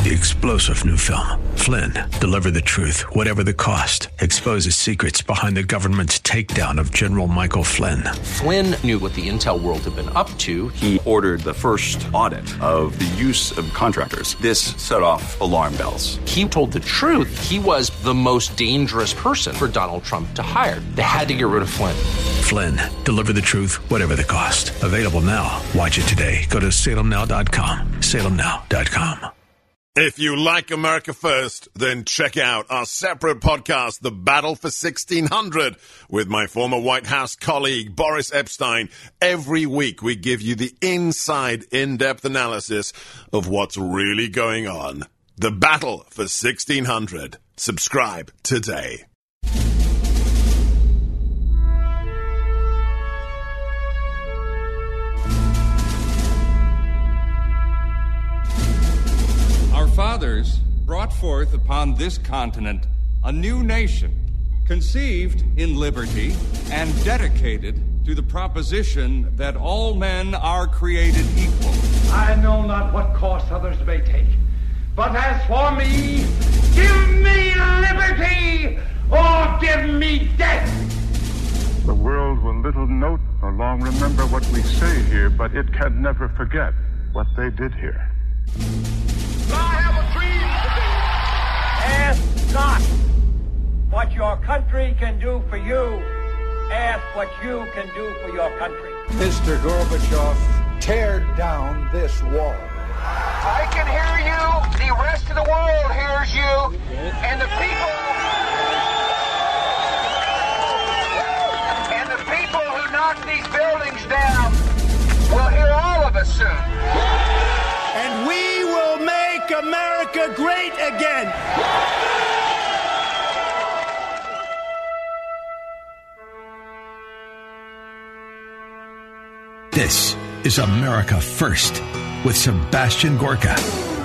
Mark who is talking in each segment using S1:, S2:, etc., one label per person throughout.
S1: The explosive new film, Flynn, deliver the truth, whatever the cost, exposes secrets behind the government's takedown of General Michael Flynn.
S2: Flynn knew what the intel world had been up to.
S3: He ordered the first audit of the use of contractors. This set off alarm bells.
S2: He told the truth. He was the most dangerous person for Donald Trump to hire. They had to get rid of Flynn.
S1: Flynn, deliver the truth, whatever the cost. Available now. Watch it today. Go to salemnow.com. salemnow.com.
S4: If you like America First, then check out our separate podcast, The Battle for 1600, with my former White House colleague, Boris Epshteyn. Every week, we give you the inside, in-depth analysis of what's really going on. The Battle for 1600. Subscribe today.
S5: Our fathers brought forth upon this continent a new nation, conceived in liberty and dedicated to the proposition that all men are created equal.
S6: I know not what course others may take, but as for me, give me liberty or give me death.
S7: The world will little note nor long remember what we say here, but it can never forget what they did here.
S6: I have a dream today. Ask not what your country can do for you. Ask what you can do for your country.
S8: Mr. Gorbachev, tear down this wall.
S6: I can hear you. The rest of the world hears you. And the people who knock these buildings down will hear all of us soon.
S9: And we will make America great again.
S1: This is America First with Sebastian Gorka.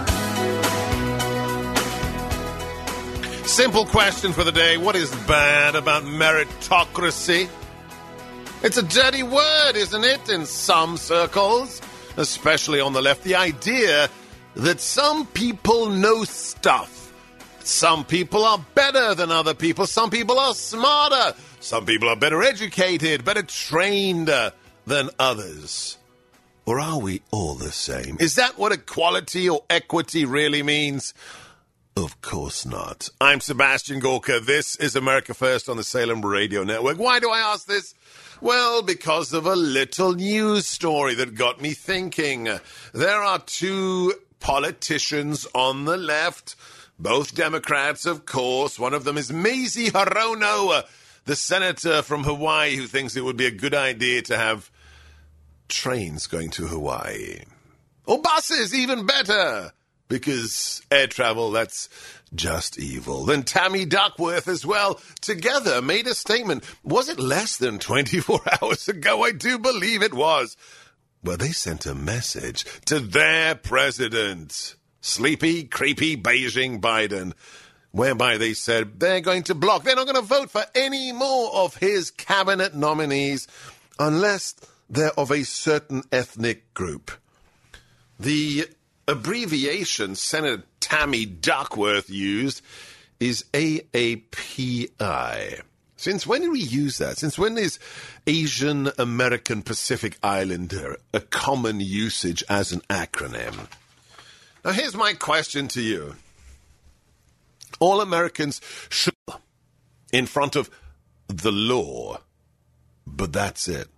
S4: Simple question for the day. What is bad about meritocracy? It's a dirty word, isn't it, in some circles, especially on the left. The idea that some people know stuff. Some people are better than other people. Some people are smarter. Some people are better educated, better trained than others. Or are we all the same? Is that what equality or equity really means? Of course not. I'm Sebastian Gorka. This is America First on the Salem Radio Network. Why do I ask this? Well, because of a little news story that got me thinking. There are two politicians on the left, both Democrats, of course. One of them is Mazie Hirono, the senator from Hawaii, who thinks it would be a good idea to have trains going to Hawaii. Or buses, even better, because air travel, that's just evil. Then Tammy Duckworth as well, together made a statement. Was it less than 24 hours ago? I do believe it was. Well, they sent a message to their president, sleepy, creepy Beijing Biden, whereby they said they're going to block, they're not going to vote for any more of his cabinet nominees unless they're of a certain ethnic group. The abbreviation Senator Tammy Duckworth used is AAPI. Since when did we use that? Since when is Asian American Pacific Islander a common usage as an acronym? Now, here's my question to you. All Americans should in front of the law, but that's it.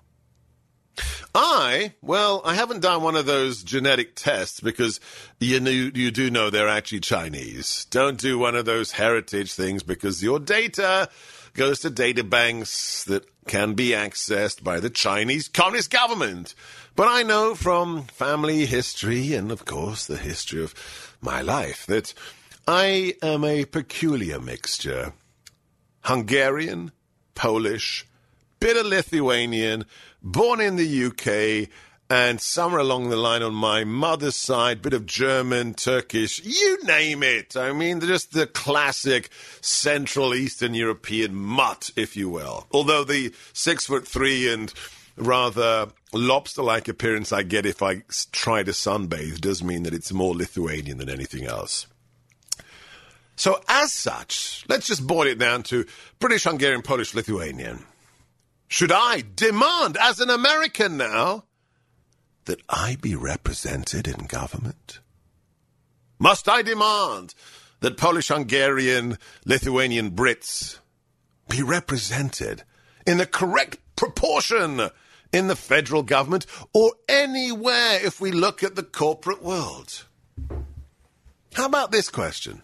S4: I haven't done one of those genetic tests because you do know they're actually Chinese. Don't do one of those heritage things because your data goes to data banks that can be accessed by the Chinese Communist government. But I know from family history and, of course, the history of my life that I am a peculiar mixture. Hungarian, Polish, bit of Lithuanian, born in the UK, and somewhere along the line on my mother's side, bit of German, Turkish, you name it. I mean, just the classic Central Eastern European mutt, if you will. Although the 6'3" and rather lobster-like appearance I get if I try to sunbathe does mean that it's more Lithuanian than anything else. So as such, let's just boil it down to British, Hungarian, Polish, Lithuanian. Should I demand, as an American now, that I be represented in government? Must I demand that Polish, Hungarian, Lithuanian Brits be represented in the correct proportion in the federal government or anywhere if we look at the corporate world? How about this question?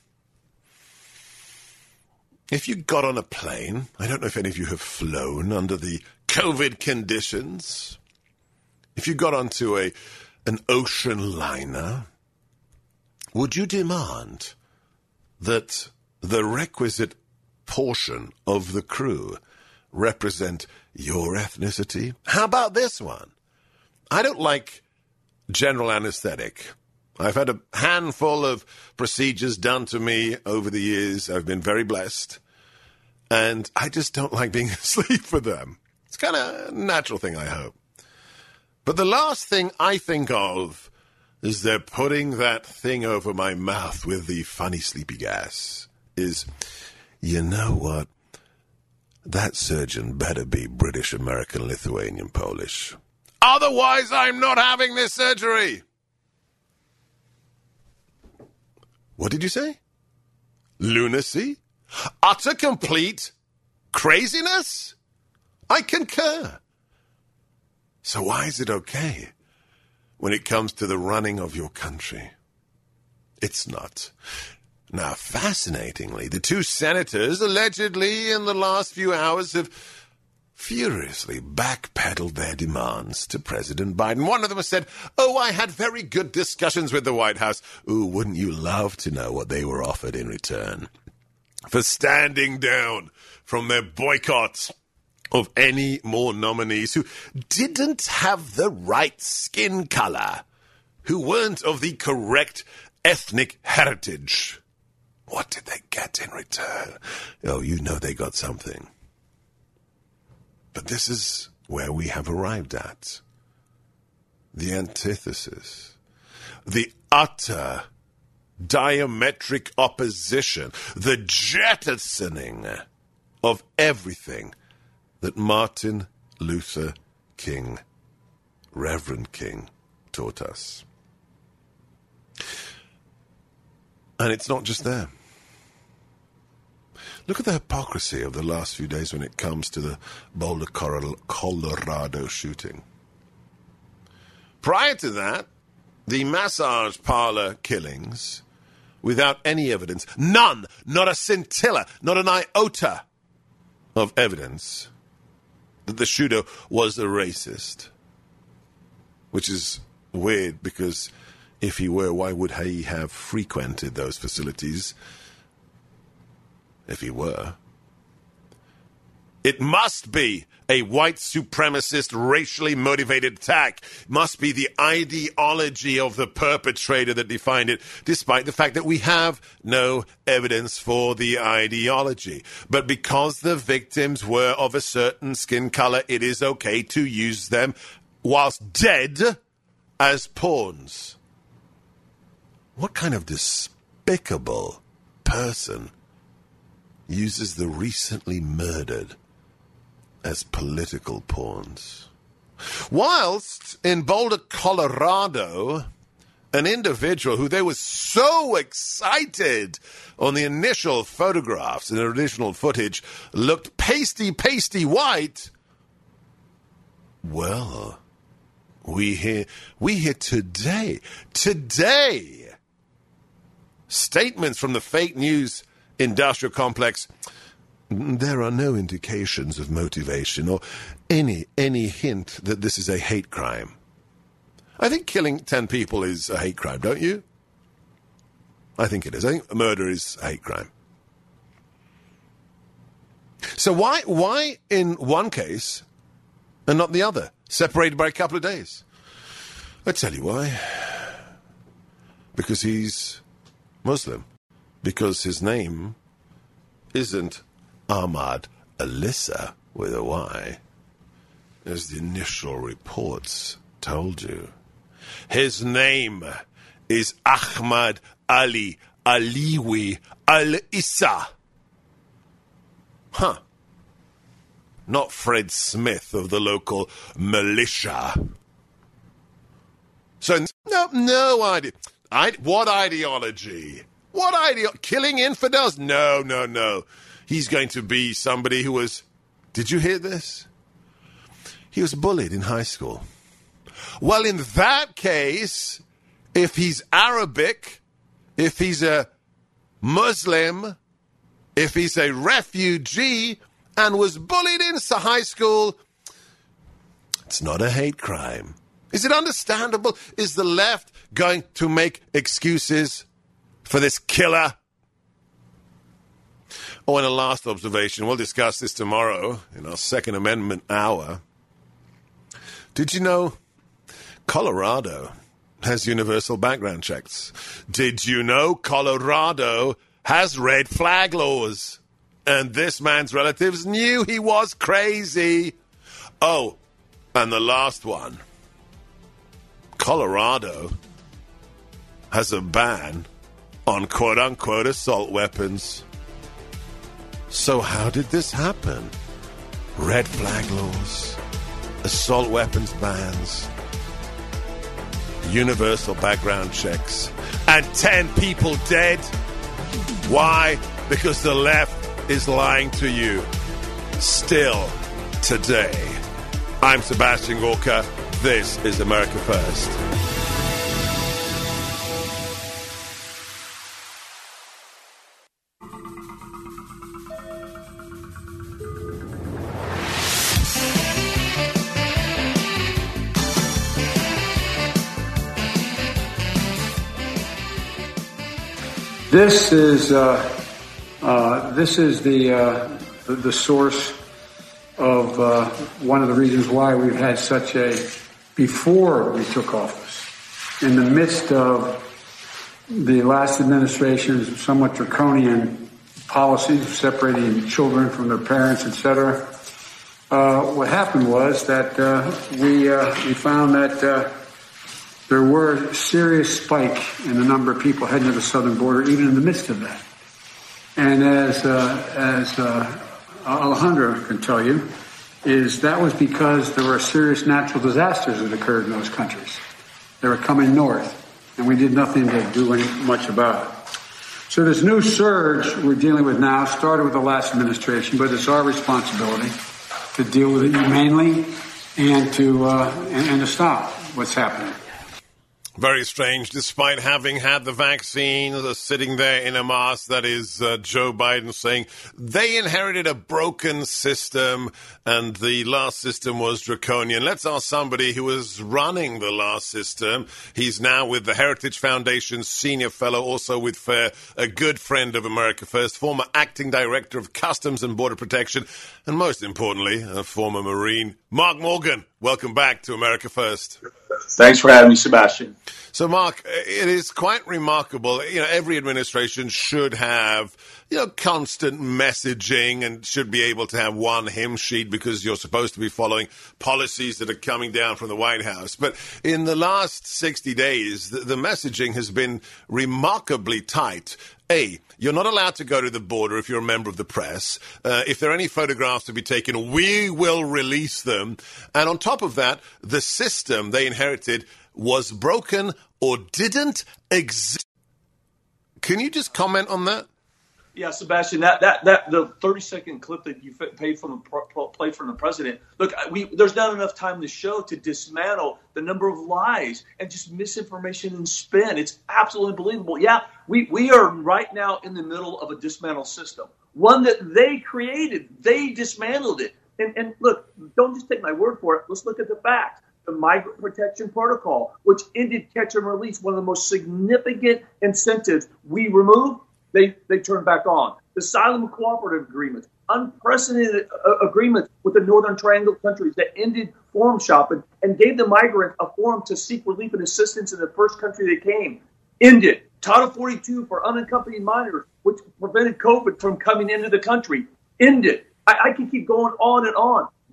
S4: If you got on a plane, I don't know if any of you have flown under the COVID conditions, if you got onto an ocean liner, would you demand that the requisite portion of the crew represent your ethnicity? How about this one? I don't like general anesthetic. I've had a handful of procedures done to me over the years. I've been very blessed. And I just don't like being asleep for them. It's kind of a natural thing, I hope. But the last thing I think of is they're putting that thing over my mouth with the funny sleepy gas is, you know what? That surgeon better be British, American, Lithuanian, Polish. Otherwise, I'm not having this surgery. What did you say? Lunacy? Utter complete craziness? I concur. So why is it okay when it comes to the running of your country? It's not. Now, fascinatingly, the two senators allegedly in the last few hours have furiously backpedaled their demands to President Biden. One of them has said, I had very good discussions with the White House. Ooh, wouldn't you love to know what they were offered in return for standing down from their boycott of any more nominees who didn't have the right skin color, who weren't of the correct ethnic heritage. What did they get in return? Oh, you know they got something. But this is where we have arrived at. The antithesis. The utter diametric opposition. The jettisoning of everything that Martin Luther King, Reverend King, taught us. And it's not just there. Look at the hypocrisy of the last few days when it comes to the Boulder, Colorado shooting. Prior to that, the massage parlor killings, without any evidence, none, not a scintilla, not an iota of evidence that the shooter was a racist. Which is weird because if he were, why would he have frequented those facilities? If he were. It must be a white supremacist, racially motivated attack. It must be the ideology of the perpetrator that defined it, despite the fact that we have no evidence for the ideology. But because the victims were of a certain skin color, it is okay to use them whilst dead as pawns. What kind of despicable person uses the recently murdered as political pawns? Whilst in Boulder, Colorado, an individual who they were so excited on the initial photographs and original footage looked pasty white. Well, we hear today, statements from the fake news industrial complex. There are no indications of motivation or any hint that this is a hate crime. I think killing 10 people is a hate crime, don't you? I think it is. I think murder is a hate crime. So why in one case and not the other, separated by a couple of days? I tell you why. Because he's Muslim. Because his name isn't Ahmad Alissa with a Y. as the initial reports told you. His name is Ahmad Ali Aliwi Al-Issa. Huh. Not Fred Smith of the local militia. So, no idea. What ideology? Killing infidels? No. He's going to be somebody who was... Did you hear this? He was bullied in high school. Well, in that case, if he's Arabic, if he's a Muslim, if he's a refugee and was bullied in high school, it's not a hate crime. Is it understandable? Is the left going to make excuses for this killer? Oh, and a last observation. We'll discuss this tomorrow in our Second Amendment hour. Did you know Colorado has universal background checks? Did you know Colorado has red flag laws? And this man's relatives knew he was crazy. Oh, and the last one. Colorado has a ban on quote-unquote assault weapons. So how did this happen? Red flag laws, assault weapons bans, universal background checks, and 10 people dead. Why? Because the left is lying to you. Still today. I'm Sebastian Gorka. This is America First.
S8: This is the source of one of the reasons why we've had such a, before we took office, in the midst of the last administration's somewhat draconian policies separating children from their parents, etc. What happened was that we found that there were a serious spike in the number of people heading to the southern border, even in the midst of that. And as Alejandro can tell you, that was because there were serious natural disasters that occurred in those countries. They were coming north, and we did nothing to do much about it. So this new surge we're dealing with now started with the last administration, but it's our responsibility to deal with it humanely and to stop what's happening.
S4: Very strange. Despite having had the vaccine, sitting there in a mask, that is Joe Biden saying they inherited a broken system and the last system was draconian. Let's ask somebody who was running the last system. He's now with the Heritage Foundation's senior fellow, also with FAIR, a good friend of America First, former acting director of Customs and Border Protection, and most importantly, a former Marine. Mark Morgan, welcome back to America First.
S10: Thanks for having me, Sebastian.
S4: So, Mark, it is quite remarkable. Every administration should have, constant messaging and should be able to have one hymn sheet because you're supposed to be following policies that are coming down from the White House. But in the last 60 days, the messaging has been remarkably tight. A, you're not allowed to go to the border if you're a member of the press. If there are any photographs to be taken, we will release them. And on top of that, the system they inherited was broken or didn't exist. Can you just comment on that?
S10: Yeah, Sebastian, that the 30-second clip that you played from the president. Look, there's not enough time in the show to dismantle the number of lies and just misinformation and spin. It's absolutely unbelievable. Yeah, we are right now in the middle of a dismantled system, one that they created. They dismantled it. And look, don't just take my word for it. Let's look at the facts. The Migrant Protection Protocol, which ended catch and release, one of the most significant incentives we removed, they turned back on. The Asylum Cooperative Agreements, unprecedented agreements with the Northern Triangle countries that ended forum shopping and gave the migrants a forum to seek relief and assistance in the first country they came. Ended. Title 42 for unaccompanied minors, which prevented COVID from coming into the country. Ended. I can keep going on and on.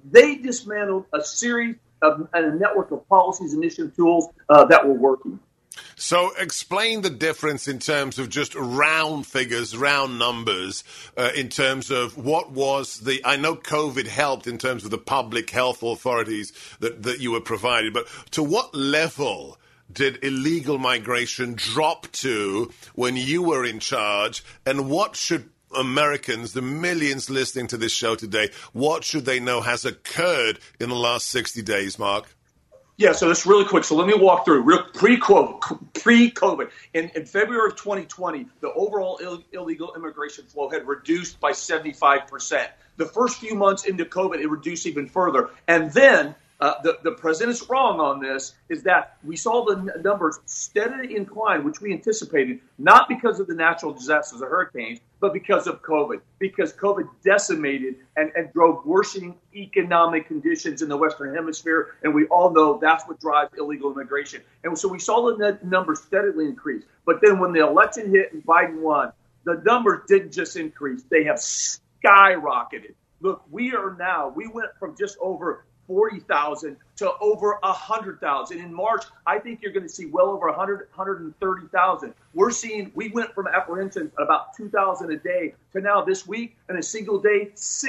S10: They dismantled a series of and a network of policies, initiative, tools that were working.
S4: So explain the difference in terms of just round figures, round numbers, in terms of what was the... I know COVID helped in terms of the public health authorities that you were provided, but to what level did illegal migration drop to when you were in charge, and what should Americans, the millions listening to this show today, what should they know has occurred in the last 60 days, Mark?
S10: Yeah, so that's really quick. So let me walk through real pre-COVID. In February of 2020, the overall illegal immigration flow had reduced by 75%. The first few months into COVID, it reduced even further. And then the president's wrong on this, is that we saw the numbers steadily incline, which we anticipated, not because of the natural disasters or hurricanes, but because of COVID, because COVID decimated and drove worsening economic conditions in the Western Hemisphere. And we all know that's what drives illegal immigration. And so we saw the numbers steadily increase. But then when the election hit and Biden won, the numbers didn't just increase. They have skyrocketed. Look, we went from just over 40,000 to over 100,000. In March, I think you're going to see well over 130,000. We went from apprehension about 2,000 a day to now this week in a single day,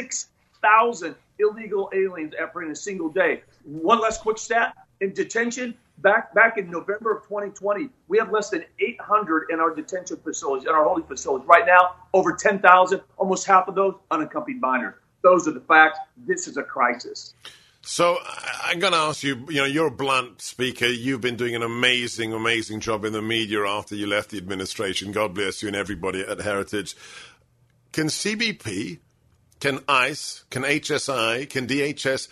S10: 6,000 illegal aliens apprehended in a single day. One last quick stat. In detention, back in November of 2020, we have less than 800 in our detention facilities, in our holding facilities. Right now, over 10,000, almost half of those unaccompanied minors. Those are the facts. This is a crisis.
S4: So I'm going to ask you, you're a blunt speaker. You've been doing an amazing, amazing job in the media after you left the administration. God bless you and everybody at Heritage. Can CBP, can ICE, can HSI, can DHS,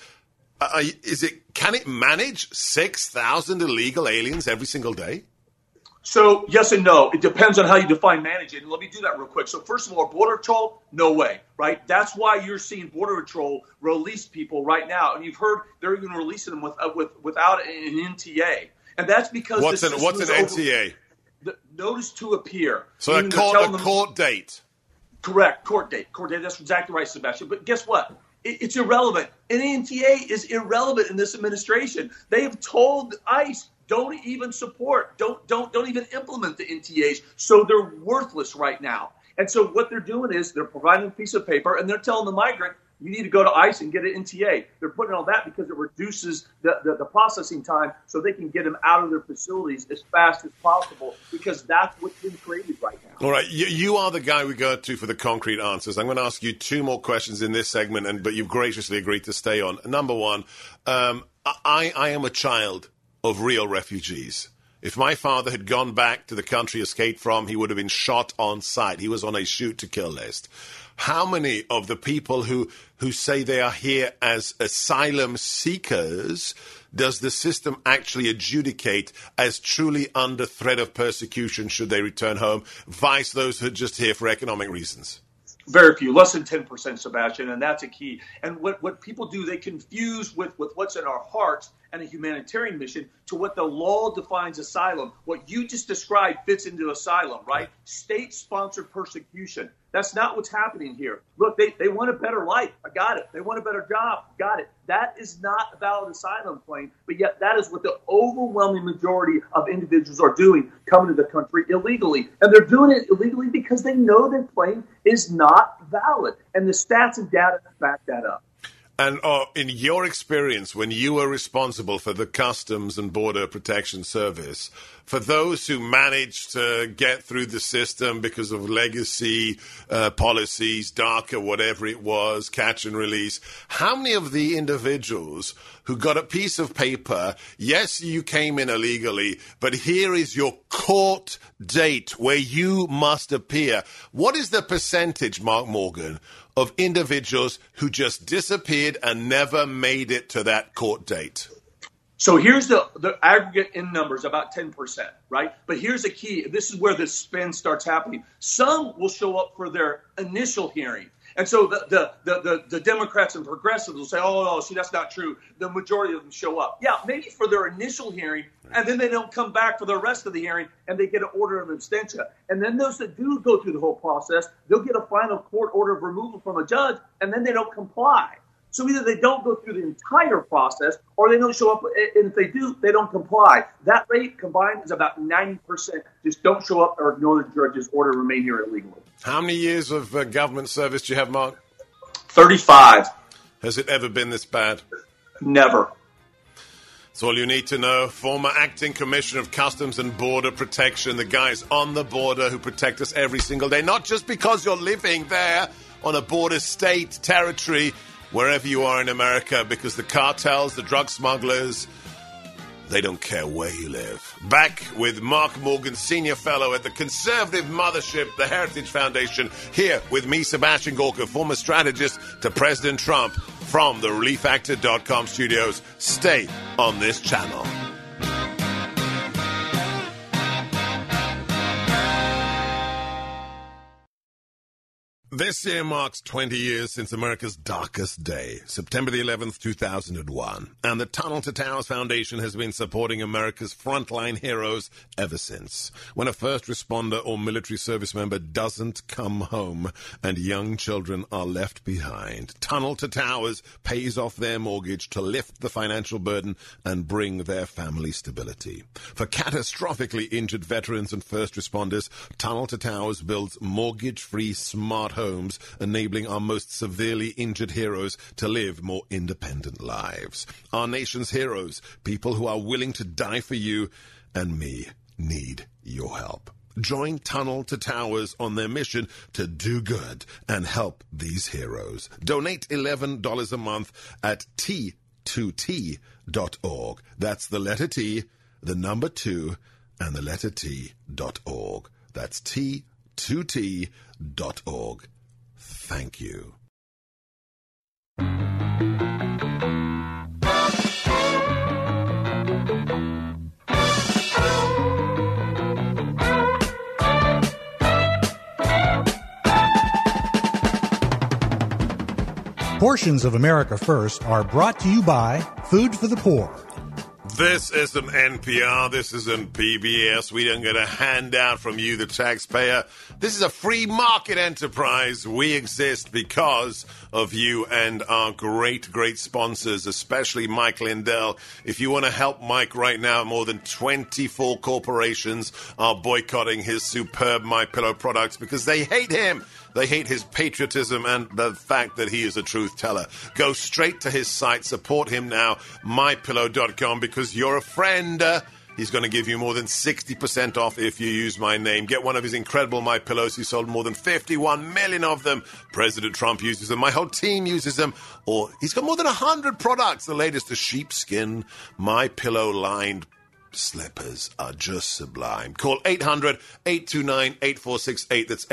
S4: can it manage 6,000 illegal aliens every single day?
S10: So, yes and no. It depends on how you define manage it. And let me do that real quick. So, first of all, Border Patrol, no way, right? That's why you're seeing Border Patrol release people right now. And you've heard they're even releasing them without an NTA. And that's because...
S4: What's an NTA?
S10: The notice to appear.
S4: So a court date.
S10: Correct. Court date. That's exactly right, Sebastian. But guess what? It's irrelevant. An NTA is irrelevant in this administration. They have told ICE, don't even support, don't even implement the NTAs. So they're worthless right now. And so what they're doing is they're providing a piece of paper and they're telling the migrant, you need to go to ICE and get an NTA. They're putting all that because it reduces the processing time so they can get them out of their facilities as fast as possible, because that's what's been created right now.
S4: All right. You are the guy we go to for the concrete answers. I'm going to ask you two more questions in this segment, but you've graciously agreed to stay on. Number one, I am a child of real refugees. If my father had gone back to the country he escaped from, he would have been shot on sight. He was on a shoot-to-kill list. How many of the people who say they are here as asylum seekers does the system actually adjudicate as truly under threat of persecution should they return home, vice those who are just here for economic reasons?
S10: Very few, less than 10%, Sebastian, and that's a key. And what people do, they confuse with what's in our hearts and a humanitarian mission to what the law defines asylum. What you just described fits into asylum, right? State-sponsored persecution. That's not what's happening here. Look, they want a better life. I got it. They want a better job. Got it. That is not a valid asylum claim, but yet that is what the overwhelming majority of individuals are doing, coming to the country illegally. And they're doing it illegally because they know their claim is not valid. And the stats and data back that up.
S4: And in your experience, when you were responsible for the Customs and Border Protection Service, for those who managed to get through the system because of legacy policies, DACA, whatever it was, catch and release, how many of the individuals who got a piece of paper, yes, you came in illegally, but here is your court date where you must appear? What is the percentage, Mark Morgan, of individuals who just disappeared and never made it to that court date?
S10: So here's the aggregate in numbers, about 10%, right? But here's the key. This is where the spin starts happening. Some will show up for their initial hearing. And so the Democrats and progressives will say, oh, no, see, that's not true. The majority of them show up. Yeah, maybe for their initial hearing, and then they don't come back for the rest of the hearing, and they get an order of abstention. And then those that do go through the whole process, they'll get a final court order of removal from a judge, and then they don't comply. So either they don't go through the entire process or they don't show up, and if they do, they don't comply. That rate combined is about 90%. Just don't show up or ignore the judge's order to remain here illegally.
S4: How many years of government service do you have, Mark?
S10: 35.
S4: Has it ever been this bad?
S10: Never.
S4: That's all you need to know. Former acting commissioner of Customs and Border Protection, the guys on the border who protect us every single day, not just because you're living there on a border state territory, wherever you are in America, because the cartels, the drug smugglers, they don't care where you live. Back with Mark Morgan, Senior Fellow at the conservative mothership, the Heritage Foundation, here with me, Sebastian Gorka, former strategist to President Trump, from the ReliefFactor.com studios. Stay on this channel. This year marks 20 years since America's darkest day, September the 11th, 2001. And the Tunnel to Towers Foundation has been supporting America's frontline heroes ever since. When a first responder or military service member doesn't come home and young children are left behind, Tunnel to Towers pays off their mortgage to lift the financial burden and bring their family stability. For catastrophically injured veterans and first responders, Tunnel to Towers builds mortgage-free smart homes, enabling our most severely injured heroes to live more independent lives. Our nation's heroes, people who are willing to die for you and me, need your help. Join Tunnel to Towers on their mission to do good and help these heroes. Donate $11 a month at T2T.org. That's the letter T, the number 2, and the letter T.org. That's T2T.org. Thank you.
S11: Portions of America First are brought to you by Food for the Poor.
S4: This isn't NPR. This isn't PBS. We don't get a handout from you, the taxpayer. This is a free market enterprise. We exist because of you and our great, great sponsors, especially Mike Lindell. If you want to help Mike right now, more than 24 corporations are boycotting his superb MyPillow products because they hate him. They hate his patriotism and the fact that he is a truth teller. Go straight to his site. Support him now, MyPillow.com, because you're a friend. He's going to give you more than 60% off if you use my name. Get one of his incredible MyPillows. He sold more than 51 million of them. President Trump uses them. My whole team uses them. Or he's got more than 100 products. The latest, the sheepskin MyPillow-lined slippers are just sublime. Call 800-829-8468. That's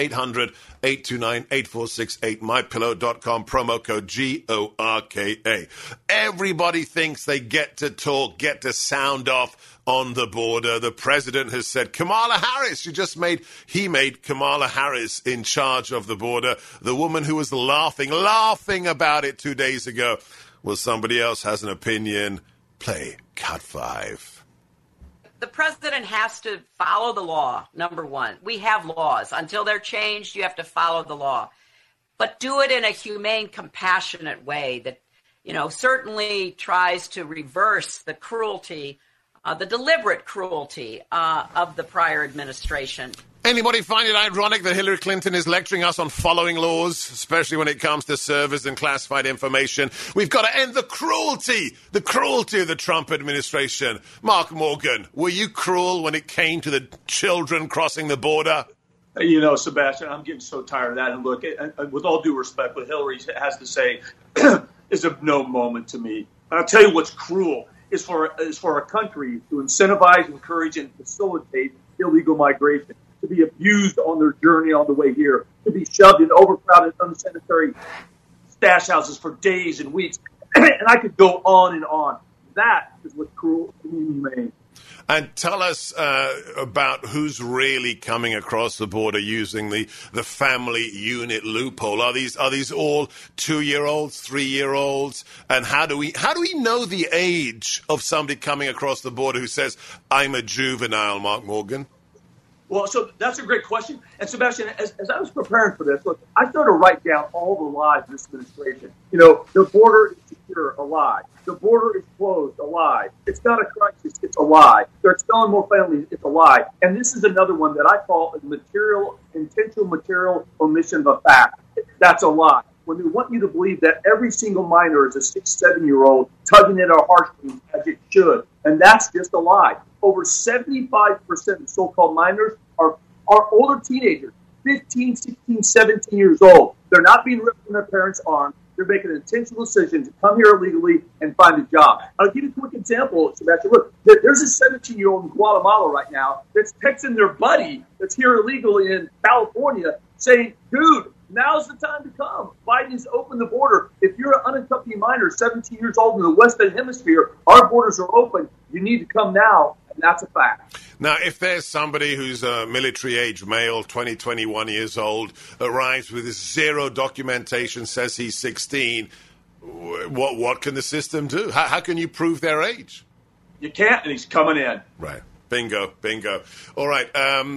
S4: 800-829-8468. MyPillow.com. Promo code GORKA. Everybody thinks they get to talk, get to sound off on the border. The president has said Kamala Harris. He made Kamala Harris in charge of the border. The woman who was laughing about it 2 days ago. Well, somebody else has an opinion. Play Cut 5.
S12: The president has to follow the law, number one. We have laws. Until they're changed, you have to follow the law. But do it in a humane, compassionate way that, certainly tries to reverse the cruelty, the deliberate cruelty of the prior administration.
S4: Anybody find it ironic that Hillary Clinton is lecturing us on following laws, especially when it comes to servers and classified information? We've got to end the cruelty of the Trump administration. Mark Morgan, were you cruel when it came to the children crossing the border?
S10: Sebastian, I'm getting so tired of that. And look, with all due respect, what Hillary has to say is of no moment to me. I'll tell you what's cruel is for a country to incentivize, encourage, and facilitate illegal migration, to be abused on their journey on the way here, to be shoved in overcrowded, unsanitary stash houses for days and weeks. And I could go on and on. That is what's cruel and inhumane.
S4: And tell us about who's really coming across the border using the family unit loophole. Are these all 2-year-olds, 3-year-olds? And how do we know the age of somebody coming across the border who says, I'm a juvenile, Mark Morgan?
S10: Well, so that's a great question. And Sebastian, as I was preparing for this, look, I started to write down all the lies of this administration. You know, the border is secure, a lie. The border is closed, a lie. It's not a crisis, it's a lie. They're expelling more families, it's a lie. And this is another one that I call a intentional material omission of a fact. That's a lie. When they want you to believe that every single minor is a 6-7-year-old tugging at our heartstrings as it should, and that's just a lie. Over 75% of so-called minors are older teenagers, 15, 16, 17 years old. They're not being ripped from their parents' arms. They're making an intentional decision to come here illegally and find a job. I'll give you a quick example, Sebastian. Look, there's a 17-year-old in Guatemala right now that's texting their buddy that's here illegally in California saying, dude, now's the time to come. Biden's opened the border. If you're an unaccompanied minor, 17 years old in the Western Hemisphere, our borders are open. You need to come now, and that's a fact.
S4: Now, if there's somebody who's a military-age male, 20, 21 years old, arrives with zero documentation, says he's 16, what can the system do? How can you prove their age?
S10: You can't, and he's coming in.
S4: Right. Bingo. All right.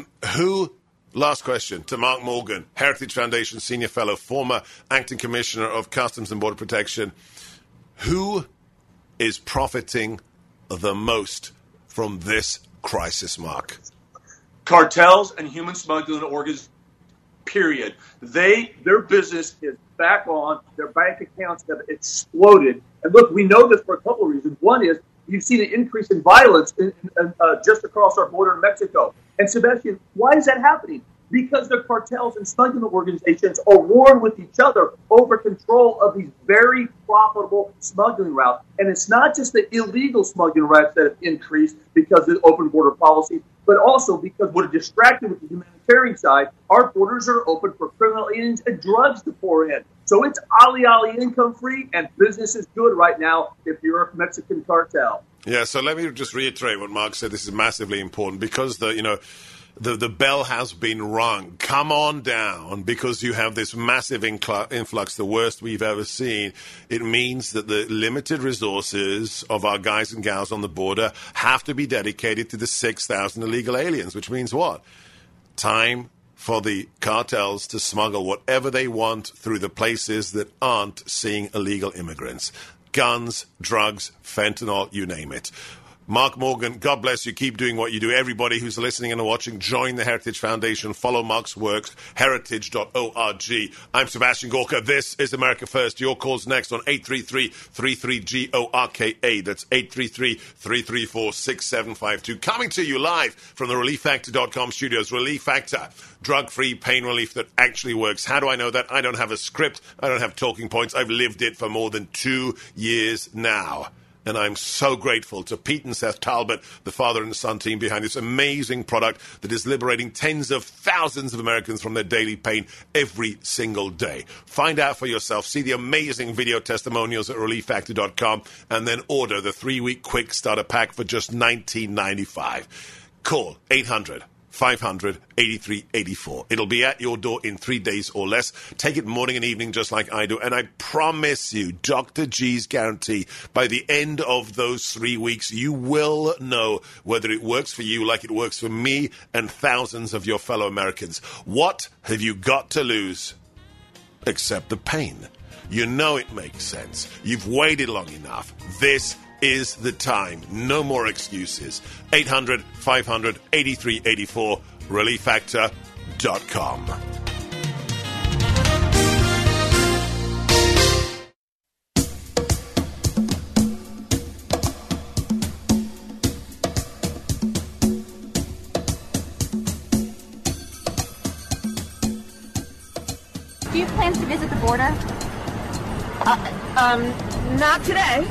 S4: Last question to Mark Morgan, Heritage Foundation Senior Fellow, former Acting Commissioner of Customs and Border Protection. Who is profiting the most from this crisis, Mark?
S10: Cartels and human smuggling organizations, period. Their business is back on. Their bank accounts have exploded. And look, we know this for a couple of reasons. One is you've seen an increase in violence just across our border in Mexico. And Sebastian, why is that happening? Because the cartels and smuggling organizations are warring with each other over control of these very profitable smuggling routes. And it's not just the illegal smuggling routes that have increased because of the open border policy, but also because we're distracted with the humanitarian side. Our borders are open for criminal aliens and drugs to pour in. So it's Ali income free, and business is good right now if you're a Mexican cartel.
S4: Yeah, so let me just reiterate what Mark said. This is massively important because the bell has been rung. Come on down because you have this massive influx, the worst we've ever seen. It means that the limited resources of our guys and gals on the border have to be dedicated to the 6,000 illegal aliens, which means what? Time for the cartels to smuggle whatever they want through the places that aren't seeing illegal immigrants. Guns, drugs, fentanyl, you name it. Mark Morgan, God bless you. Keep doing what you do. Everybody who's listening and watching, join the Heritage Foundation. Follow Mark's works, heritage.org. I'm Sebastian Gorka. This is America First. Your call's next on 833-33-GORKA. That's 833-334-6752. Coming to you live from the ReliefFactor.com studios. Relief Factor, drug-free pain relief that actually works. How do I know that? I don't have a script. I don't have talking points. I've lived it for more than 2 years now. And I'm so grateful to Pete and Seth Talbot, the father and son team behind this amazing product that is liberating tens of thousands of Americans from their daily pain every single day. Find out for yourself. See the amazing video testimonials at ReliefFactor.com and then order the 3-week quick starter pack for just $19.95. Call 800-500-8384. It'll be at your door in 3 days or less. Take it morning and evening just like I do. And I promise you, Dr. G's guarantee, by the end of those 3 weeks, you will know whether it works for you like it works for me and thousands of your fellow Americans. What have you got to lose except the pain? You know it makes sense. You've waited long enough. This is the time. No more excuses. 800-500-8384. ReliefFactor.com.
S13: Do you have plans to visit the border?
S14: Not today.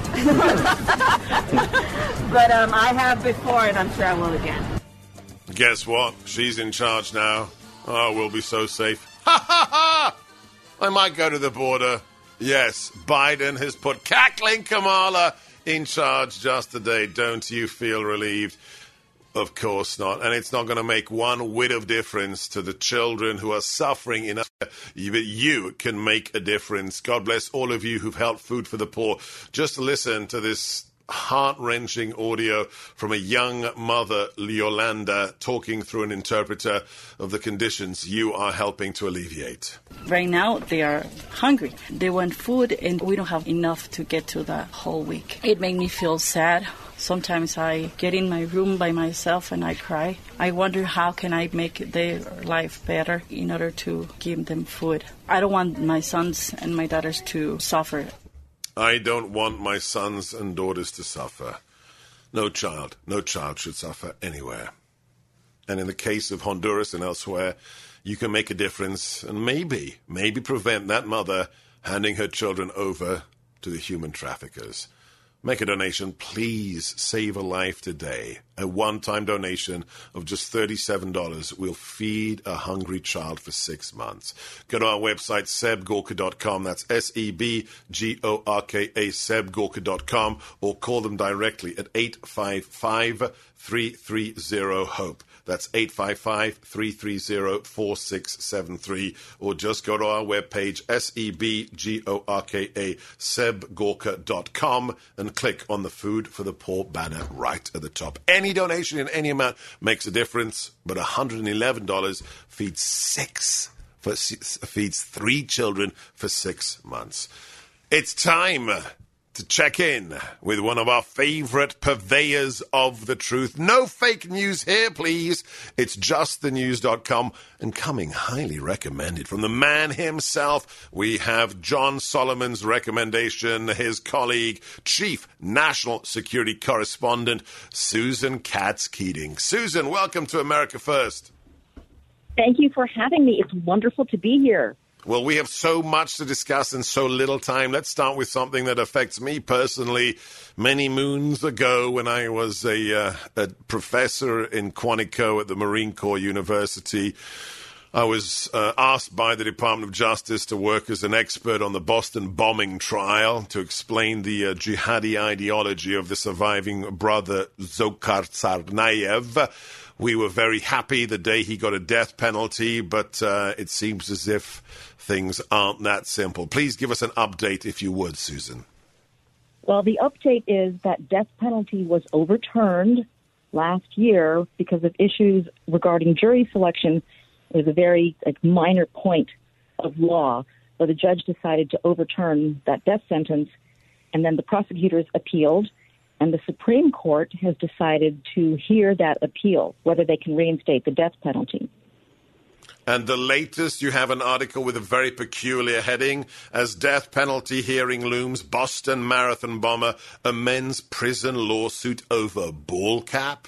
S14: But I have before, and I'm sure I will again.
S4: Guess what? She's in charge now. Oh, we'll be so safe. Ha ha ha! I might go to the border. Yes, Biden has put cackling Kamala in charge just today. Don't you feel relieved? Of course not. And it's not going to make one whit of difference to the children who are suffering in. But you can make a difference. God bless all of you who've helped Food for the Poor. Just listen to this heart-wrenching audio from a young mother, Yolanda, talking through an interpreter of the conditions you are helping to alleviate.
S15: Right now, they are hungry. They want food, and we don't have enough to get to the whole week. It made me feel sad. Sometimes I get in my room by myself and I cry. I wonder how can I make their life better in order to give them food. I don't want my sons and my daughters to suffer.
S4: I don't want my sons and daughters to suffer. No child should suffer anywhere. And in the case of Honduras and elsewhere, you can make a difference and maybe prevent that mother handing her children over to the human traffickers. Make a donation. Please save a life today. A one-time donation of just $37 will feed a hungry child for 6 months. Go to our website, sebgorka.com. That's SEBGORKA, sebgorka.com, or call them directly at 855-330-HOPE. That's 855-330-4673. Or just go to our webpage, SEBGORKA, sebgorka.com, and click on the Food for the Poor banner right at the top. Any donation in any amount makes a difference, but $111 feeds 3 children for 6 months. It's time to check in with one of our favorite purveyors of the truth. No fake news here, please. It's justthenews.com, and coming highly recommended from the man himself, we have John Solomon's recommendation, his colleague, Chief National Security Correspondent, Susan Katz-Keating. Susan, welcome to America First.
S16: Thank you for having me. It's wonderful to be here.
S4: Well, we have so much to discuss in so little time. Let's start with something that affects me personally. Many moons ago, when I was a professor in Quantico at the Marine Corps University, I was asked by the Department of Justice to work as an expert on the Boston bombing trial to explain the jihadi ideology of the surviving brother Dzhokhar Tsarnaev. We were very happy the day he got a death penalty, but it seems as if things aren't that simple. Please give us an update, if you would, Susan.
S16: Well, the update is that death penalty was overturned last year because of issues regarding jury selection. It was a very minor point of law, where the judge decided to overturn that death sentence, and then the prosecutors appealed, and the Supreme Court has decided to hear that appeal, whether they can reinstate the death penalty.
S4: And the latest, you have an article with a very peculiar heading, as death penalty hearing looms, Boston Marathon bomber amends prison lawsuit over ball cap?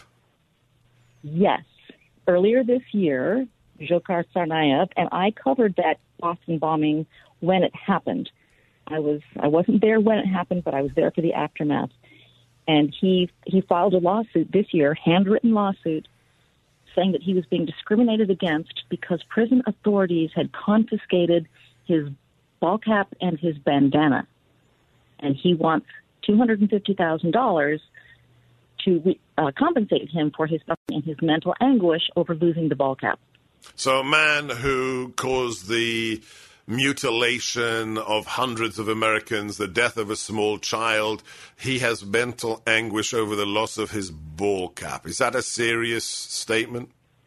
S16: Yes. Earlier this year, Dzhokhar Tsarnaev, and I covered that Boston bombing when it happened. I wasn't there when it happened, but I was there for the aftermath. And he filed a lawsuit this year, handwritten lawsuit, saying that he was being discriminated against because prison authorities had confiscated his ball cap and his bandana. And he wants $250,000 to compensate him for his suffering and his mental anguish over losing the ball cap.
S4: So a man who caused the mutilation of hundreds of Americans, the death of a small child, he has mental anguish over the loss of his ball cap. Is that a serious statement?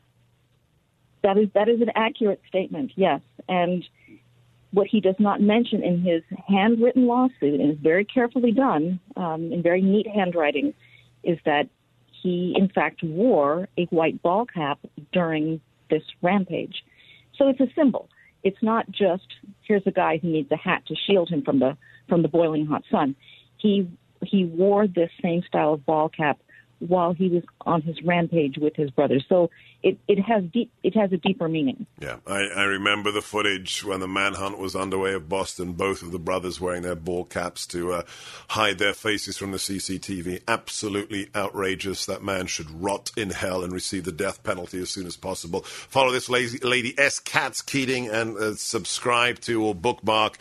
S16: That is an accurate statement, yes. And what he does not mention in his handwritten lawsuit, and is very carefully done, in very neat handwriting, is that he, in fact, wore a white ball cap during this rampage. So it's a symbol. It's not just, here's a guy who needs a hat to shield him from the boiling hot sun. He wore this same style of ball cap while he was on his rampage with his brothers. So it has a deeper meaning.
S4: Yeah, I remember the footage when the manhunt was underway of Boston, both of the brothers wearing their ball caps to hide their faces from the CCTV. Absolutely outrageous. That man should rot in hell and receive the death penalty as soon as possible. Follow this lady S. Katz-Keating, and subscribe to or bookmark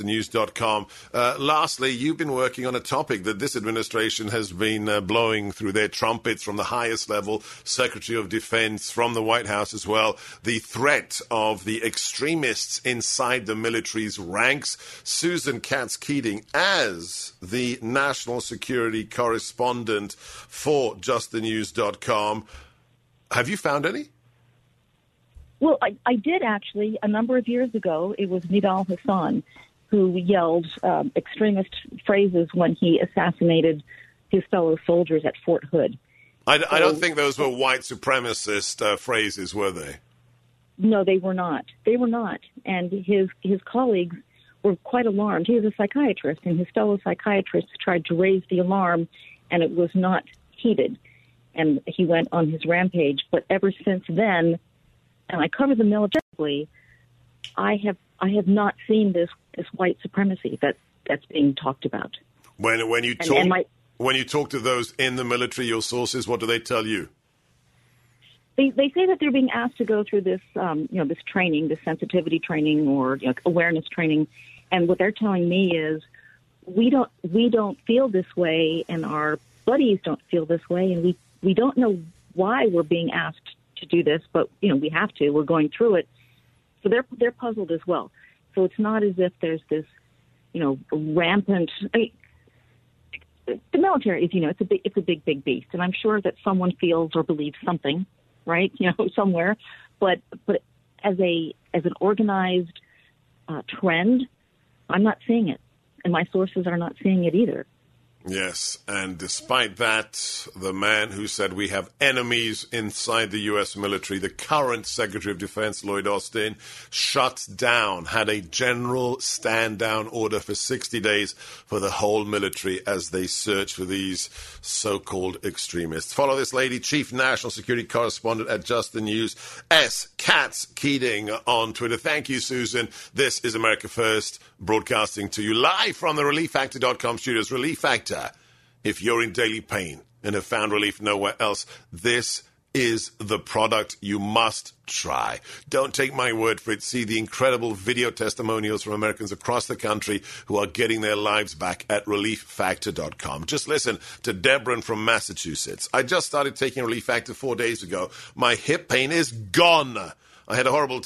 S4: justthenews.com. Lastly, you've been working on a topic that this administration has been blowing through with their trumpets from the highest level, Secretary of Defense, from the White House as well, the threat of the extremists inside the military's ranks. Susan Katz-Keating, as the national security correspondent for JustTheNews.com, have you found any?
S16: Well, I did actually. A number of years ago, it was Nidal Hasan who yelled extremist phrases when he assassinated his fellow soldiers at Fort Hood.
S4: I don't think those were white supremacist phrases, were they?
S16: No, they were not. They were not. And his colleagues were quite alarmed. He was a psychiatrist, and his fellow psychiatrists tried to raise the alarm, and it was not heeded. And he went on his rampage. But ever since then, and I cover the military, I have not seen this white supremacy that's being talked about.
S4: When you talk to those in the military, your sources, what do they tell you?
S16: They say that they're being asked to go through this this training, this sensitivity training or awareness training, and what they're telling me is we don't feel this way, and our buddies don't feel this way, and we don't know why we're being asked to do this, but we have to. We're going through it, so they're puzzled as well. So it's not as if there's this rampant. The military is it's a big beast, and I'm sure that someone feels or believes something, right? Somewhere, but as an organized trend, I'm not seeing it, and my sources are not seeing it either.
S4: Yes, and despite that, the man who said we have enemies inside the U.S. military, the current Secretary of Defense, Lloyd Austin, had a general stand-down order for 60 days for the whole military as they search for these so-called extremists. Follow this lady, Chief National Security Correspondent at Just the News, S. Katz-Keating on Twitter. Thank you, Susan. This is America First, broadcasting to you live from the ReliefFactor.com studios. Relief Factor. If you're in daily pain and have found relief nowhere else, this is the product you must try. Don't take my word for it. See the incredible video testimonials from Americans across the country who are getting their lives back at ReliefFactor.com. Just listen to Deborah from Massachusetts. I just started taking Relief Factor 4 days ago. My hip pain is gone. I had a horrible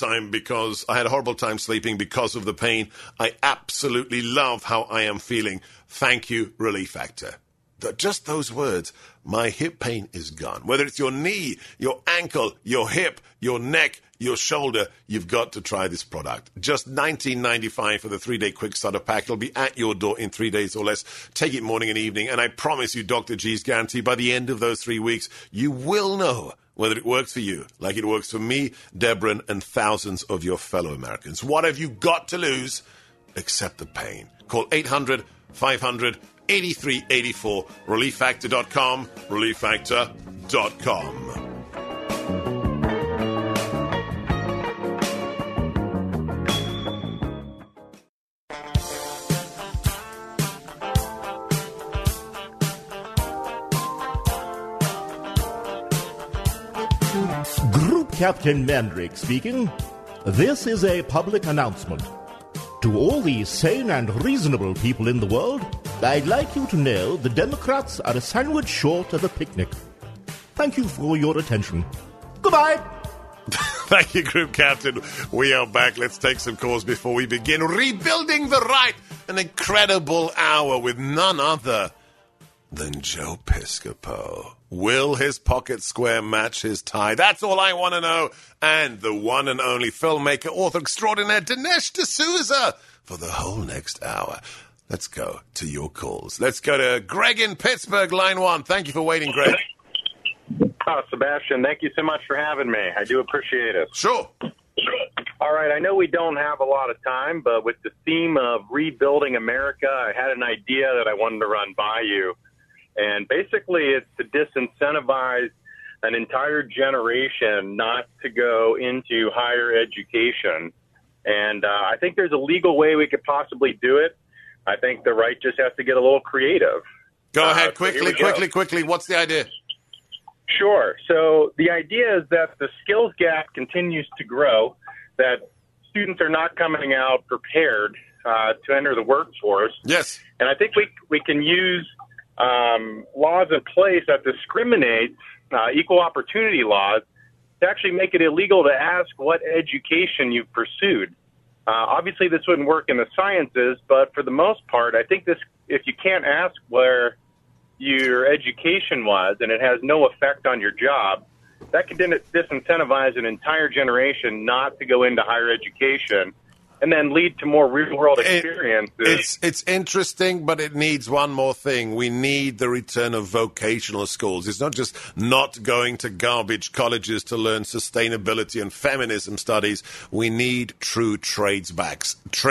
S4: time sleeping because of the pain. I absolutely love how I am feeling. Thank you, Relief Factor. Just those words, my hip pain is gone. Whether it's your knee, your ankle, your hip, your neck, your shoulder, you've got to try this product. Just $19.95 for the 3-day quick starter pack. It'll be at your door in 3 days or less. Take it morning and evening, and I promise you, Dr. G's guarantee, by the end of those 3 weeks, you will know whether it works for you, like it works for me, Deborah, and thousands of your fellow Americans. What have you got to lose? Accept the pain. Call 800-500-8384, ReliefFactor.com, ReliefFactor.com.
S17: Group Captain Mandrake speaking. This is a public announcement. To all the sane and reasonable people in the world, I'd like you to know the Democrats are a sandwich short of a picnic. Thank you for your attention. Goodbye.
S4: Thank you, Group Captain. We are back. Let's take some calls before we begin rebuilding the right. An incredible hour with none other than Joe Piscopo. Will his pocket square match his tie? That's all I want to know. And the one and only filmmaker, author extraordinaire, Dinesh D'Souza, for the whole next hour. Let's go to your calls. Let's go to Greg in Pittsburgh, line 1. Thank you for waiting, Greg.
S18: Oh, Sebastian, thank you so much for having me. I do appreciate it.
S4: Sure.
S18: All right, I know we don't have a lot of time, but with the theme of rebuilding America, I had an idea that I wanted to run by you. And basically, it's to disincentivize an entire generation not to go into higher education. And I think there's a legal way we could possibly do it. I think the right just has to get a little creative.
S4: Go ahead, quickly. What's the idea?
S18: Sure. So the idea is that the skills gap continues to grow, that students are not coming out prepared to enter the workforce.
S4: Yes.
S18: And I think we can use laws in place that discriminate, equal opportunity laws, to actually make it illegal to ask what education you've pursued. Obviously, this wouldn't work in the sciences, but for the most part, I think if you can't ask where your education was and it has no effect on your job, that could disincentivize an entire generation not to go into higher education and then lead to more real-world experiences.
S4: It's interesting, but it needs one more thing. We need the return of vocational schools. It's not just not going to garbage colleges to learn sustainability and feminism studies. We need true trades back.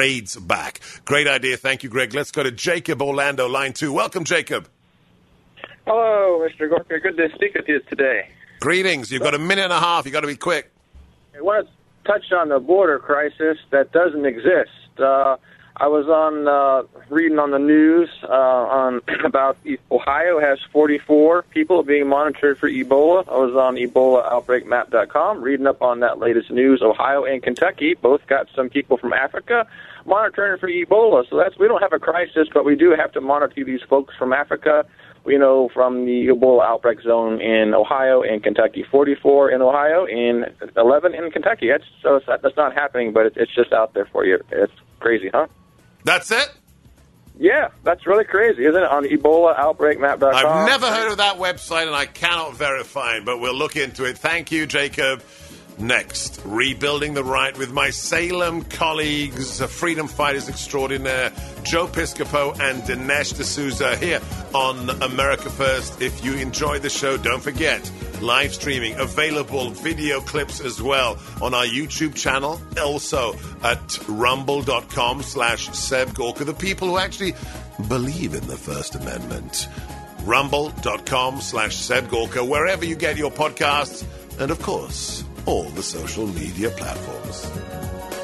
S4: Great idea. Thank you, Greg. Let's go to Jacob, Orlando, line 2. Welcome, Jacob.
S19: Hello, Mr. Gorka. Good to speak with you today.
S4: Greetings. You've got a minute and a half. You've got to be quick.
S19: I want to touch on the border crisis that doesn't exist. I was on reading on the news about Ohio has 44 people being monitored for Ebola. I was on EbolaOutbreakMap.com reading up on that latest news. Ohio and Kentucky both got some people from Africa monitoring for Ebola. So we don't have a crisis, but we do have to monitor these folks from Africa. We know from the Ebola outbreak zone in Ohio and Kentucky, 44 in Ohio and 11 in Kentucky. That's not happening, but it's just out there for you. It's crazy, huh?
S4: That's it?
S19: Yeah, that's really crazy, isn't it? On EbolaOutbreakMap.com.
S4: I've never heard of that website, and I cannot verify it, but we'll look into it. Thank you, Jacob. Next, rebuilding the right with my Salem colleagues, freedom fighters extraordinaire, Joe Piscopo and Dinesh D'Souza here on America First. If you enjoyed the show, don't forget, live streaming, available video clips as well on our YouTube channel, also at rumble.com/Seb Gorka. The people who actually believe in the First Amendment. Rumble.com/Seb Gorka, wherever you get your podcasts, and of course, all the social media platforms.